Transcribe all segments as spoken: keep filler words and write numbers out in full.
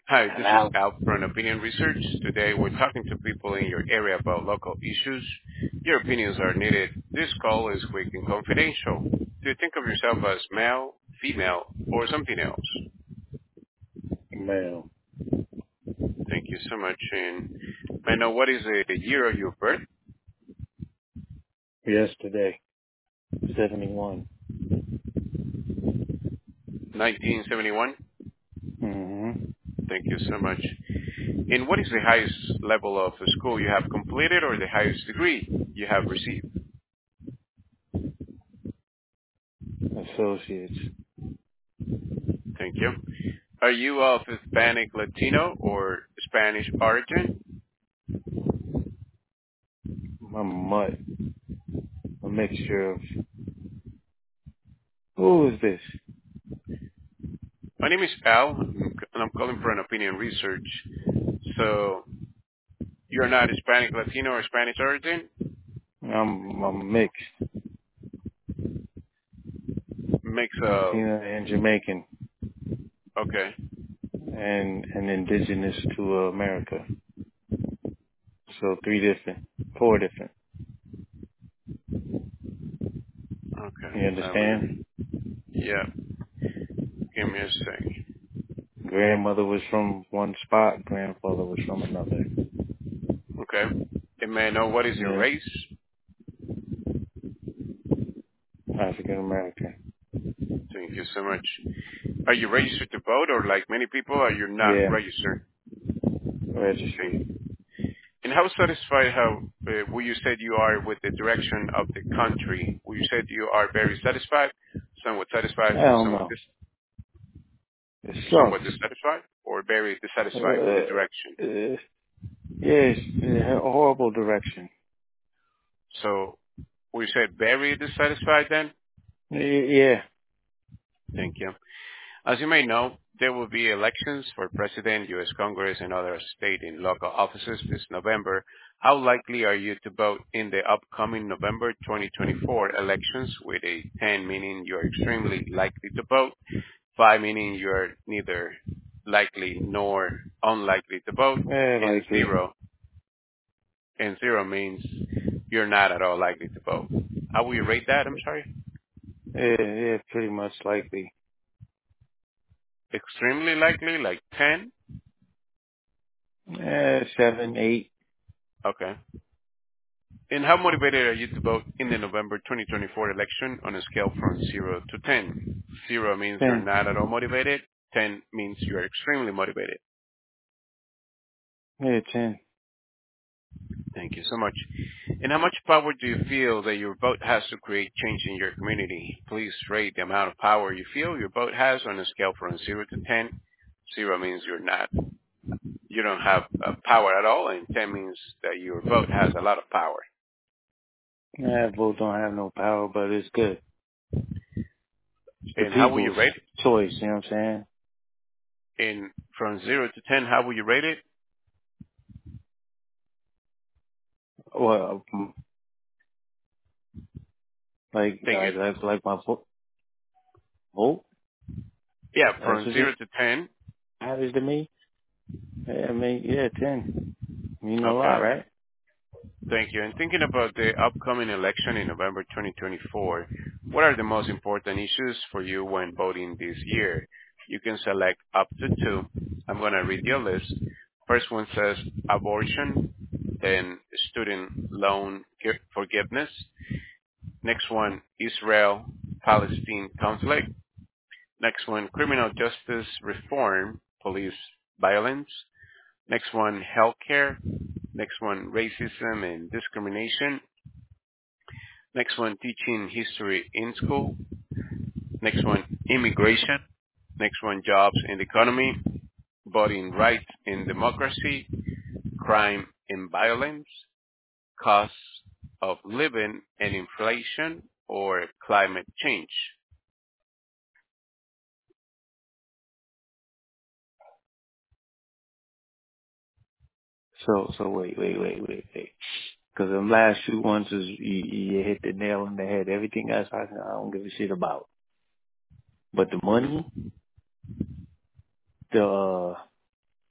Hi, this is Hello. Al from Opinion Research. Today we're talking to people in your area about local issues. Your opinions are needed. This call is quick and confidential. Do you think of yourself as male, female, or something else? Male. Thank you so much. And may I know what is the year of your birth? Yesterday. seventy-one. nineteen seventy-one. Mm-hmm. Thank you so much. And what is the highest level of school you have completed or the highest degree you have received? Associates. Thank you. Are you of Hispanic, Latino, or Spanish origin? I'm a mutt. A mixture of... Who is this? My name is Al, and I'm calling for an opinion research. So you're not Hispanic, Latino, or Spanish origin? I'm, I'm mixed. Mix of, Latina and Jamaican. okay, And, and indigenous to uh, America. So three different. Four different. okay. You Let me, understand? yeah, give me a second. Grandmother was from one spot. Grandfather was from another. Okay. And may I know what is your Yeah. race? African American. Thank you so much. Are you registered to vote, or like many people, are you not Yeah. registered? Registered. Okay. And how satisfied how uh, will you said you are with the direction of the country? Will you said you are very satisfied, somewhat satisfied, Hell somewhat no. dis- It somewhat sucks. dissatisfied, or very dissatisfied with the direction? Uh, uh, yes, a horrible direction. So will you say very dissatisfied then? Y- Yeah. Thank you. As you may know, there will be elections for president, U S. Congress, and other state and local offices this November. How likely are you to vote in the upcoming November twenty twenty-four elections, with a ten meaning you are extremely likely to vote, five meaning you are neither likely nor unlikely to vote, Yeah, and likely. zero, and zero means you're not at all likely to vote? How will you rate that? I'm sorry. Yeah, yeah, pretty much likely. Extremely likely, like ten? Yeah, seven, eight, Okay. And how motivated are you to vote in the November twenty twenty-four election on a scale from zero to ten? zero means you're ten. not at all motivated. ten means you are extremely motivated. Yeah, ten. Thank you so much. And how much power do you feel that your vote has to create change in your community? Please rate the amount of power you feel your vote has on a scale from zero to ten. zero means you're not, you don't have uh, power at all, and ten means that your vote has a lot of power. Yeah, vote don't have no power, but it's good. It's the And how will you people's rate choice, you know what I'm saying? it? And from zero to ten, how will you rate it? Well, um, like, Thank you. like, like, like my vote, vote? Yeah, That's from what zero it to ten. matters to me. Yeah, I mean, yeah, ten. You know a lot, Okay. right? Thank you. And thinking about the upcoming election in November twenty twenty-four, what are the most important issues for you when voting this year? You can select up to two. I'm going to read your list. First one says abortion, then student loan gi- forgiveness. Next one, Israel-Palestine conflict. Next one, criminal justice reform, police violence. Next one, healthcare. Next one, racism and discrimination. Next one, teaching history in school. Next one, immigration. Next one, jobs and economy. Voting rights and democracy. Crime and violence. Costs of living and inflation, or climate change. So, so wait, wait, wait, wait, wait. Because the last two ones is you, you hit the nail on the head. Everything else I, I don't give a shit about. But the money, the uh,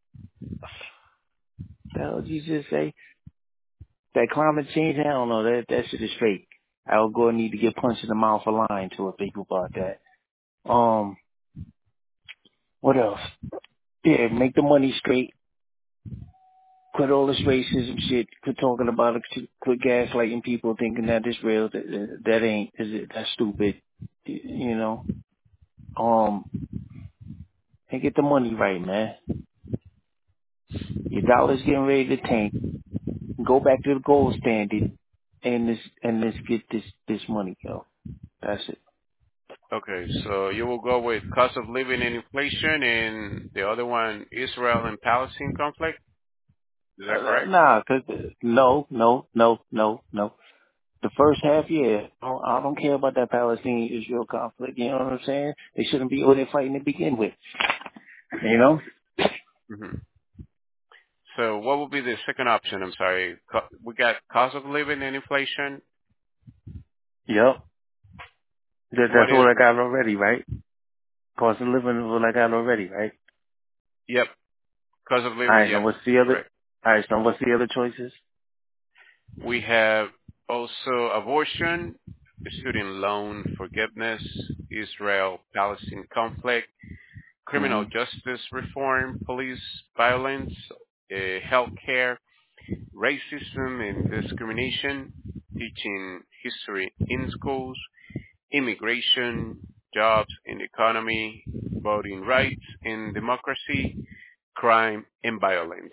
hell did you just say? That climate change, I don't know. That that shit is fake. Al Gore need to get punched in the mouth for lying to us people about that. Um, what else? Yeah, make the money straight. Quit all this racism shit. Quit talking about it. Quit gaslighting people, thinking that it's real. That, that ain't. Is it? That's stupid. You know. Um, and get the money right, man. Your dollar's getting ready to tank. Go back to the gold standard, and this and let's get this this money, yo. That's it. Okay, so you will go with cost of living and inflation, and the other one, Israel and Palestine conflict. Is that Uh, correct? nah, cause uh, no, no, no, no, no. The first half, yeah, I don't, I don't care about that Palestine-Israel conflict. You know what I'm saying? They shouldn't be over there fighting to begin with. You know? hmm So what would be the second option? I'm sorry. Co- we got cost of living and inflation. Yep. That, What that's is? what I got already, right? Cost of living is what I got already, right? Yep, cost of All living. right. Now Yes, what's the other? correct. All right. So what's the other choices? We have also abortion, student loan forgiveness, Israel-Palestine conflict, criminal Hmm. justice reform, police violence, uh, healthcare, racism and discrimination, teaching history in schools, immigration, jobs and economy, voting rights and democracy, crime and violence.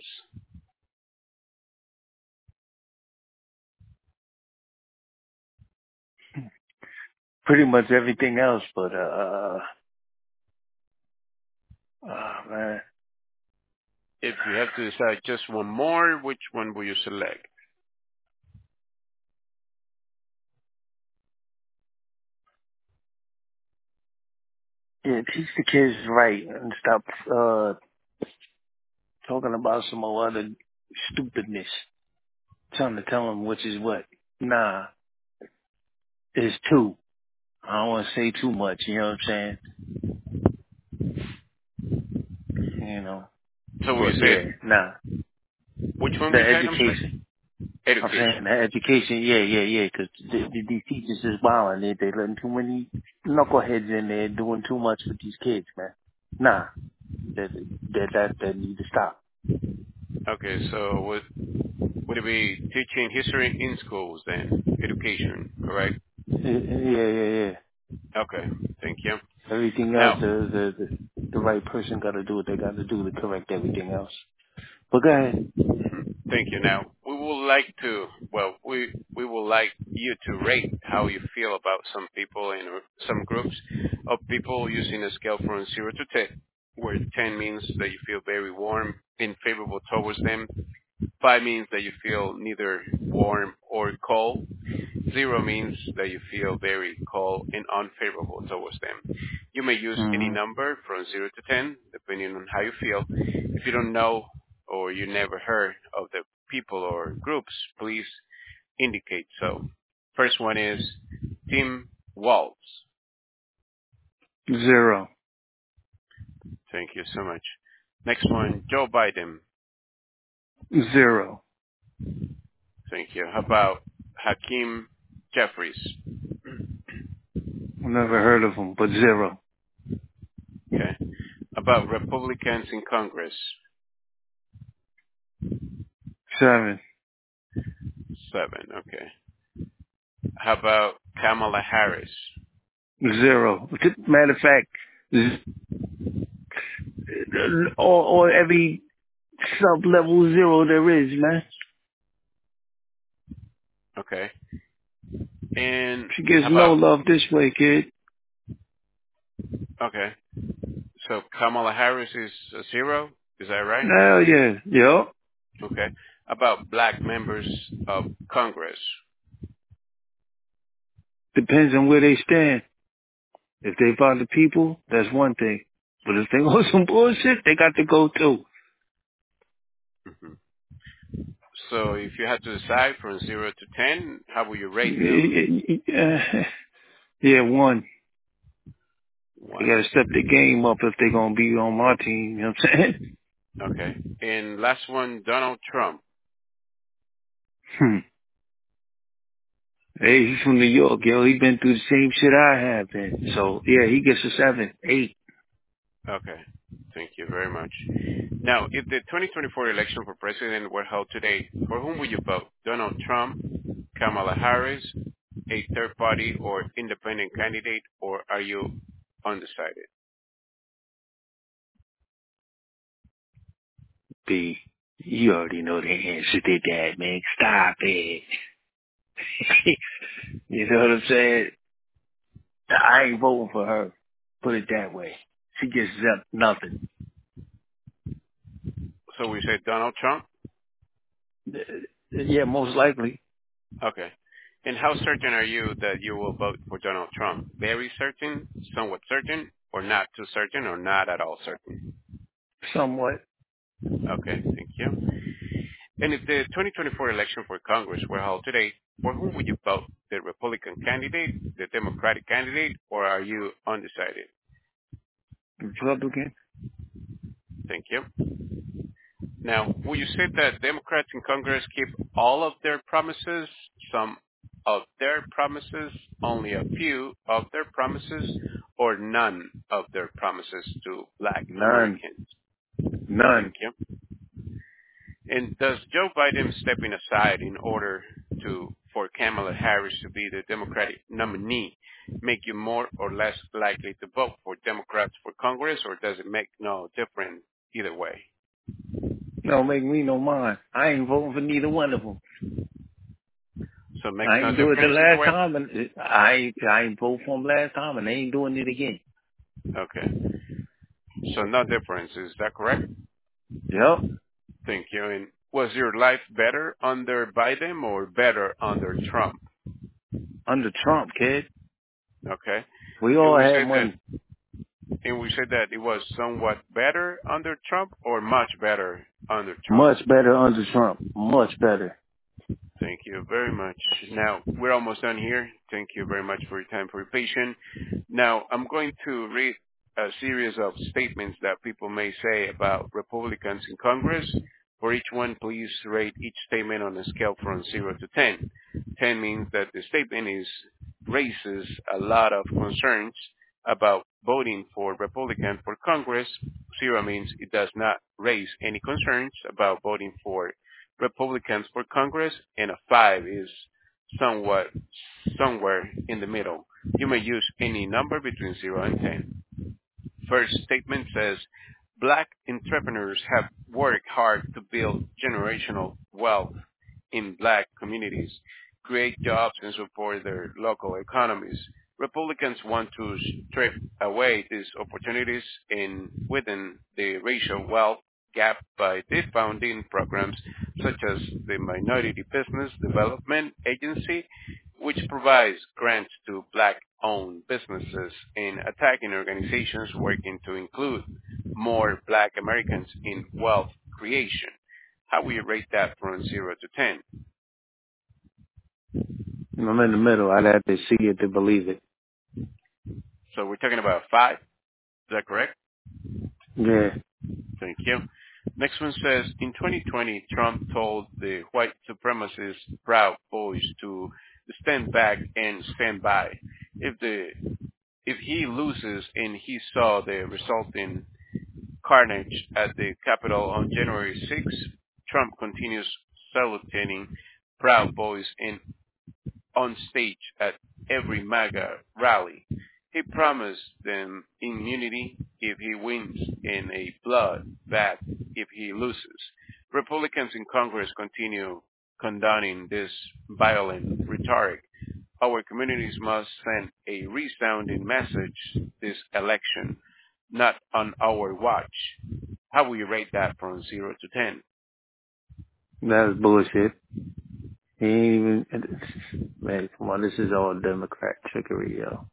Pretty much everything else, but uh, oh man, If you have to decide just one more, which one will you select? yeah, teach the kids right and stop uh talking about some other stupidness. Trying to tell them which is what. Nah, it's two. I don't want to say too much. You know what I'm saying? You know. So will But you yeah, say, nah. which one The we said? I'm sorry. education. I'm saying Education. the education. Yeah, yeah, yeah. Because the, the, these teachers is wilding. They they letting too many knuckleheads in there doing too much with these kids, man. Nah, that that that that need to stop. Okay, so would, would it be teaching history in schools then? Education, correct? Yeah, yeah, yeah. yeah. Okay, thank you. Everything else, Now, the the the, the right person got to do what they got to do to correct everything else. But go ahead. thank you. Now, we would like to, well, we we would like you to rate how you feel about some people and some groups of people using a scale from zero to ten, where ten means that you feel very warm and favorable towards them. Five means that you feel neither warm or cold. Zero means that you feel very cold and unfavorable towards them. You may use any Mhm. number from zero to ten, depending on how you feel. If you don't know or you never heard of the people or groups, please indicate so. First one is Tim Walz. Zero. Thank you so much. Next one, Joe Biden. Zero. Thank you. How about Hakeem Jeffries? Never heard of them, but zero. Okay. About Republicans in Congress? Seven. Seven. Okay. How about Kamala Harris? Zero. Matter of fact, z- or, or every sub-level zero there is, man. Okay. And She gets how no about, love this way, kid. okay. So Kamala Harris is a zero? Is that right? Hell yeah. Yup. Okay. About black members of Congress? Depends on where they stand. If they about the people, that's one thing. But if they want some bullshit, they got to go too. hmm So if you had to decide from zero to ten, how would you rate them? Yeah, yeah, one. They One. got to step the game up if they're going to be on my team. You know what I'm saying? Okay. And last one, Donald Trump. Hmm. Hey, he's from New York, yo. He been through the same shit I have been. So yeah, he gets a seven, eight. Okay. Thank you very much. Now, if the twenty twenty-four election for president were held today, for whom would you vote? Donald Trump, Kamala Harris, a third party or independent candidate, or are you undecided? B, you already know the answer to that, man. Stop it. You know what I'm saying? I ain't voting for her. Put it that way. She gets up nothing. So we say Donald Trump? Yeah, most likely. Okay. And how certain are you that you will vote for Donald Trump? Very certain, somewhat certain, or not too certain, or not at all certain? Somewhat. Okay, thank you. And if the twenty twenty-four election for Congress were held today, for whom would you vote? The Republican candidate, the Democratic candidate, or are you undecided? Republican. Thank you. Now, will you say that Democrats in Congress keep all of their promises, some of their promises, only a few of their promises, or none of their promises to Black None. Americans? Thank None. you. And does Joe Biden stepping aside in order to for Kamala Harris to be the Democratic nominee make you more or less likely to vote for Democrats for Congress, or does it make no difference either way? Don't make me no mind. I ain't voting for neither one of them. So it makes I no ain't do it the difference either last way? time, and I ain't, I ain't vote for them last time, and they ain't doing it again. Okay. So no difference, is that correct? Yep. Thank you. And was your life better under Biden or better under Trump? Under Trump, kid. Okay. We And all we had said that money. and we said that it was somewhat better under Trump or much better under Trump. Much better under Trump. Much better. Thank you very much. Now, we're almost done here. Thank you very much for your time, for your patience. Now, I'm going to read a series of statements that people may say about Republicans in Congress. For each one, please rate each statement on a scale from zero to ten. ten means that the statement is raises a lot of concerns about voting for Republican for Congress. Zero means it does not raise any concerns about voting for Republicans for Congress, and a five is somewhat somewhere in the middle. You may use any number between zero and ten. First statement says, Black entrepreneurs have worked hard to build generational wealth in Black communities, create jobs, and support their local economies. Republicans want to strip away these opportunities in within the racial wealth gap by defunding programs such as the Minority Business Development Agency, which provides grants to Black-owned businesses, and attacking organizations working to include more Black Americans in wealth creation. How will you rate that from zero to ten? I'm in the middle. I'd have to see it to believe it. So we're talking about five. Is that correct? Yeah. Thank you. Next one says, in twenty twenty, Trump told the white supremacist Proud Boys to stand back and stand by. If the if he loses and he saw the resulting carnage at the Capitol on January sixth, Trump continues saluting Proud Boys in on stage at every MAGA rally. He promised them immunity if he wins and a bloodbath if he loses. Republicans in Congress continue condoning this violent rhetoric. Our communities must send a resounding message this election, not on our watch. How will you rate that from zero to ten? That's bullshit. He ain't even, man, come on, this is all Democrat trickery, yo.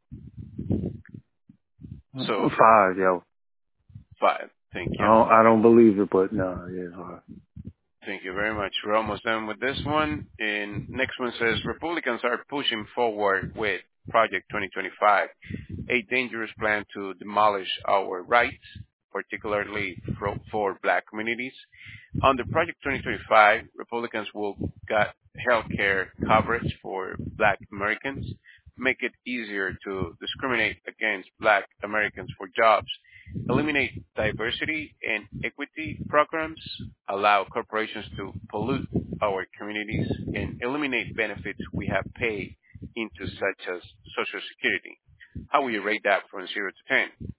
So, Five, yo. five. Thank I you. don't, I don't believe it, but no, yeah, five. Thank you very much. We're almost done with this one. And next one says, Republicans are pushing forward with Project twenty twenty-five, a dangerous plan to demolish our rights, particularly for, for black communities. Under Project twenty twenty-five, Republicans will cut healthcare coverage for black Americans, make it easier to discriminate against black Americans for jobs, eliminate diversity and equity programs, allow corporations to pollute our communities, and eliminate benefits we have paid into such as Social Security. How will you rate that from zero to ten?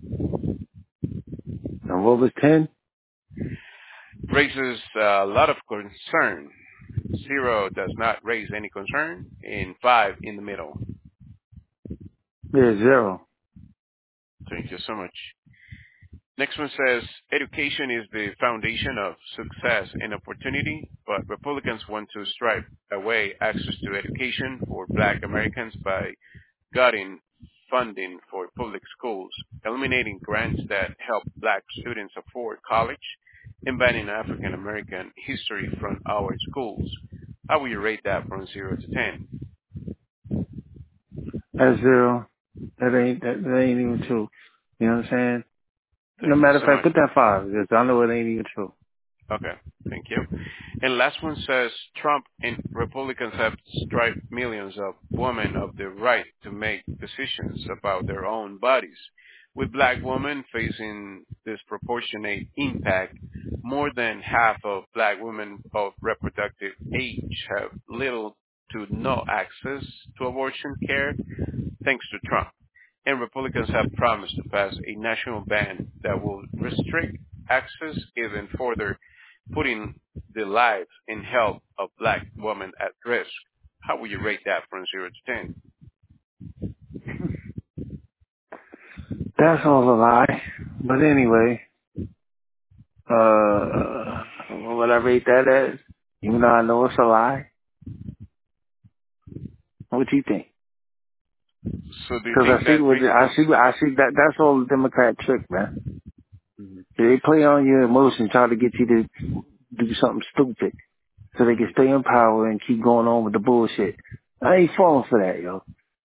And what was ten? Raises a lot of concern. Zero does not raise any concern, and five in the middle. Yeah, zero. Thank you so much. Next one says, education is the foundation of success and opportunity, but Republicans want to stripe away access to education for black Americans by cutting funding for public schools, eliminating grants that help black students afford college, and banning African American history from our schools. How will you rate that from zero to ten? That's zero. That ain't that, that ain't even true. You know what I'm saying? Thank No you matter of so fact, much. put that five because I know it ain't even true. Okay, thank you. And last one says Trump and Republicans have stripped millions of women of the right to make decisions about their own bodies. With black women facing disproportionate impact, more than half of black women of reproductive age have little to no access to abortion care thanks to Trump. And Republicans have promised to pass a national ban that will restrict access even further, putting the lives and health of black women at risk. How would you rate that from zero to ten? That's all a lie. But anyway, uh, what I rate that as, even though I know it's a lie, what do you think? So do you Because think I see that what I raises? see. I see that that's all a Democrat trick, man. Mhm. They play on your emotions, try to get you to do something stupid so they can stay in power and keep going on with the bullshit. I ain't falling for that, yo.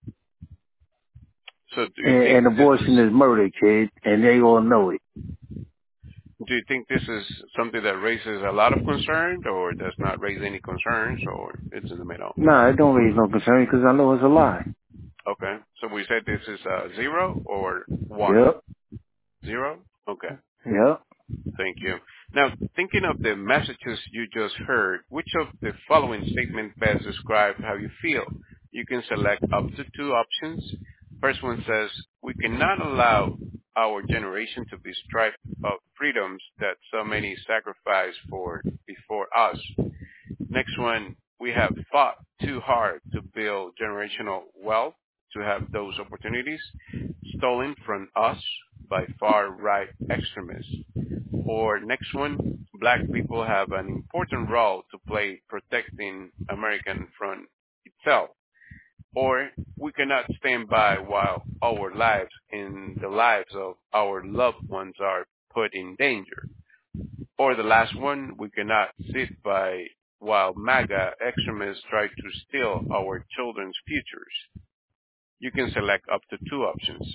So do you And, think and this abortion is? is murder, kid, and they all know it. Do you think this is something that raises a lot of concern, or does not raise any concerns, or it's in the middle? Nah, it don't raise no concern because I know it's a lie. Okay. So we said this is uh, zero or one. Yep, Zero. Okay. yep. Thank you. Now, thinking of the messages you just heard, which of the following statements best describe how you feel? You can select up to two options. First one says, we cannot allow our generation to be stripped of freedoms that so many sacrificed for before us. Next one, we have fought too hard to build generational wealth to have those opportunities stolen from us by far-right extremists. Or next one, black people have an important role to play protecting American from itself. Or we cannot stand by while our lives and the lives of our loved ones are put in danger. Or the last one, we cannot sit by while MAGA extremists try to steal our children's futures. You can select up to two options.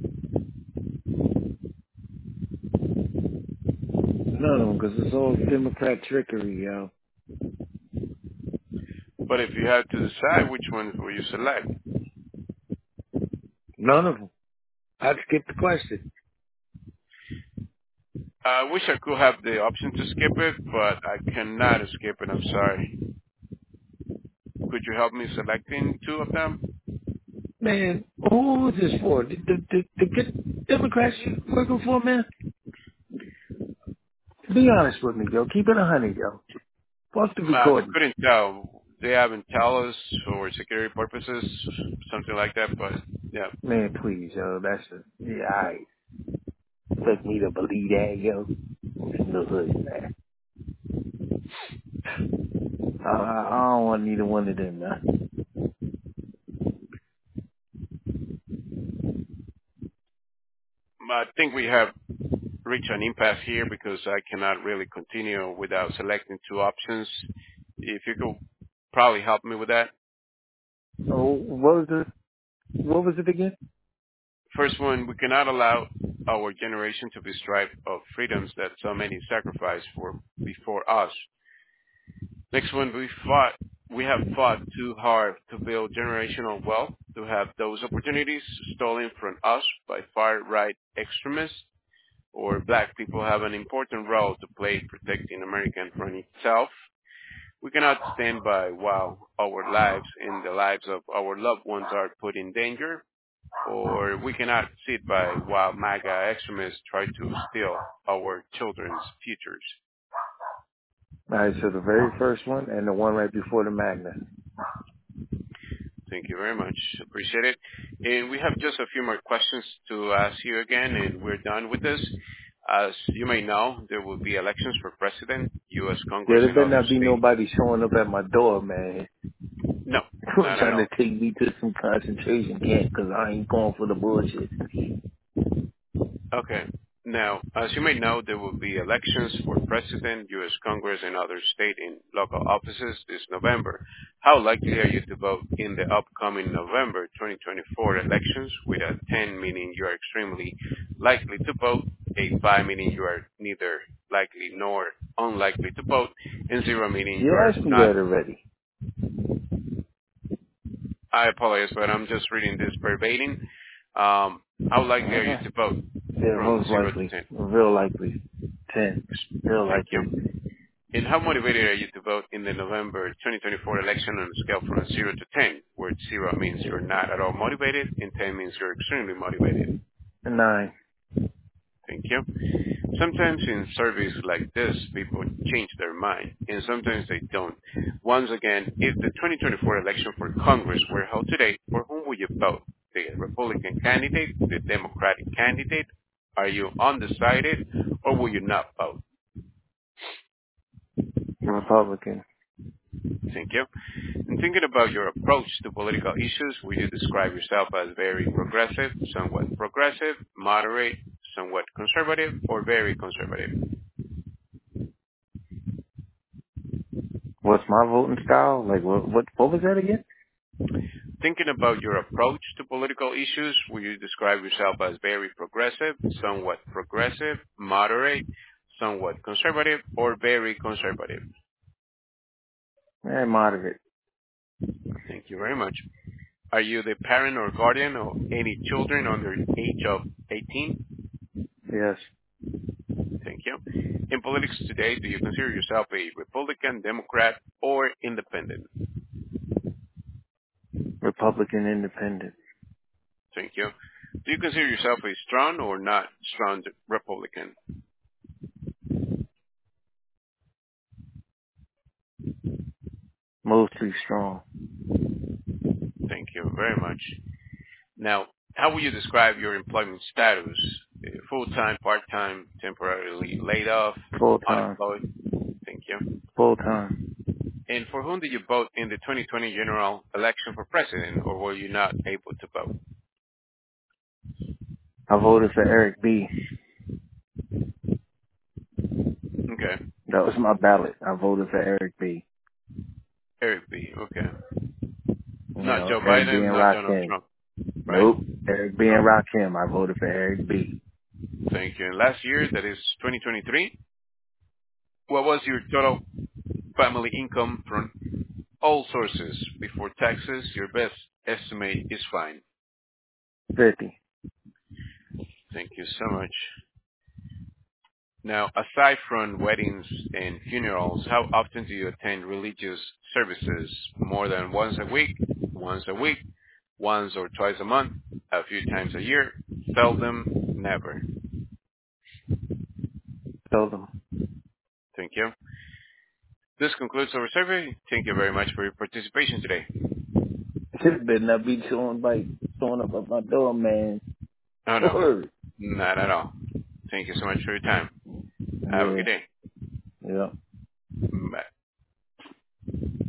None of them because it's all Democrat trickery, yo. But if you had to decide, which ones will you select? None of them. I'd skip the question. I wish I could have the option to skip it, but I cannot skip it. I'm sorry. Could you help me selecting two of them? Man, who is this for? The, the, the, the good Democrats you working for, man? Be honest with me, yo. Keep it a hundred, yo. Fuck the Uh, we recording. couldn't tell. They haven't tell us for security purposes, something like that. But yeah, Man, please, yo. That's a, yeah, I expect me to believe that, yo. It's the hood, man. I, I I don't want neither one of them, man. I think we have reached an impasse here because I cannot really continue without selecting two options. If you could probably help me with that. Oh, what was the, what was it again? First one, we cannot allow our generation to be stripped of freedoms that so many sacrificed for before us. Next one, we fought, we have fought too hard to build generational wealth to have those opportunities stolen from us by far-right extremists, or black people have an important role to play protecting America from itself. We cannot stand by while our lives and the lives of our loved ones are put in danger, or we cannot sit by while MAGA extremists try to steal our children's futures. All right, so the very first one and the one right before the Magna. Thank you very much. Appreciate it. And we have just a few more questions to ask you again, and we're done with this. As you may know, there will be elections for president, U S Yeah, Congress, there and better other not be states. nobody showing up at my door, man. No, not at Trying all. to take me to some concentration camp because I ain't going for the bullshit. Okay. Now, as you may know, there will be elections for president, U S Congress, and other state and local offices this November. How likely are you to vote in the upcoming November twenty twenty-four elections, with a ten meaning you are extremely likely to vote, a five meaning you are neither likely nor unlikely to vote, and zero meaning you You are asked me not? that already. I apologize, but I'm just reading this verbatim. Um, how likely are you Uh-huh. to vote Yeah, from most zero to likely. ten? Real likely. Ten. Real Thank likely. you. And how motivated are you to vote in the November twenty twenty-four election on a scale from zero to ten, where zero means you're not at all motivated and ten means you're extremely motivated? Nine. Thank you. Sometimes in surveys like this, people change their mind, and sometimes they don't. Once again, if the twenty twenty-four election for Congress were held today, for whom would you vote? The Republican candidate, the Democratic candidate? Are you undecided, or will you not vote? Republican. Thank you. And thinking about your approach to political issues, will you describe yourself as very progressive, somewhat progressive, moderate, somewhat conservative, or very conservative? What's my voting style? Like, what, what, what was that again? Thinking about your approach to political issues, will you describe yourself as very progressive, somewhat progressive, moderate, somewhat conservative, or very conservative? Eh, moderate. Thank you very much. Are you the parent or guardian of any children under the age of eighteen? Yes. Thank you. In politics today, do you consider yourself a Republican, Democrat, or independent? Republican independent. Thank you. Do you consider yourself a strong or not strong Republican? Mostly strong. Thank you very much. Now, how would you describe your employment status? Uh, Full-time, part-time, temporarily laid off, Full time. unemployed? Thank you. Full time. And for whom did you vote in the twenty twenty general election for president, or were you not able to vote? I voted for Eric B. Okay. That was my ballot. I voted for Eric B. Eric B. Okay. You Not know, Joe Eric B Biden, and not Donald Rakim. Trump, right? Nope. Eric B and Rakim. I voted for Eric B. Thank you. And last year, that is twenty twenty-three, what was your total family income from all sources before taxes? Your best estimate is fine. Fifty. Thank you so much. Now, aside from weddings and funerals, how often do you attend religious services? More than once a week, once a week, once or twice a month, a few times a year, seldom, never. Seldom. Thank you. This concludes our survey. Thank you very much for your participation today. Shit better not be showing like showing up at my door, man. Oh, no, Word. not at all. Thank you so much for your time. Have a Yeah. good day. Yeah. Bye.